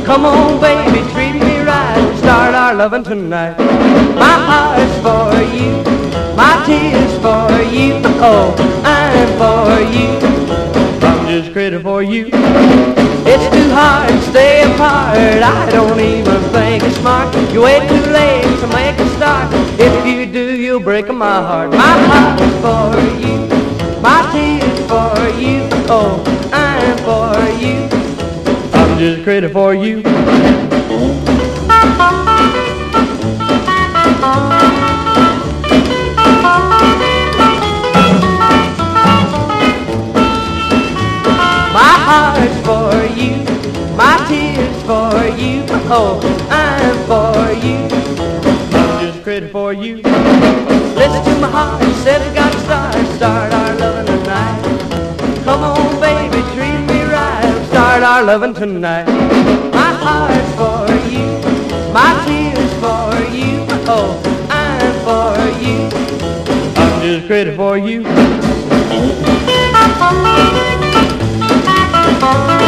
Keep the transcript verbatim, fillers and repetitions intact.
Come on, baby, treat me right. Start our loving tonight. My heart's for you, my tears for you. Oh, I'm for you. I'm just crazy for you. It's too hard to stay apart. I don't even think it's smart. You wait too late to make a start. If you do, you'll break my heart. My heart's for you, my tears for you. Oh, I'm for you. I'm just crazy for you. My heart's for you, my tears for you. Oh, I'm for you. I'm just crazy for you. Listen to my heart, it said it got to start. Start our loving tonight. Come on, baby, treat me right. Start our loving tonight. My heart's for you, my tears for you. Oh, I'm for you. I'm just crazy for you.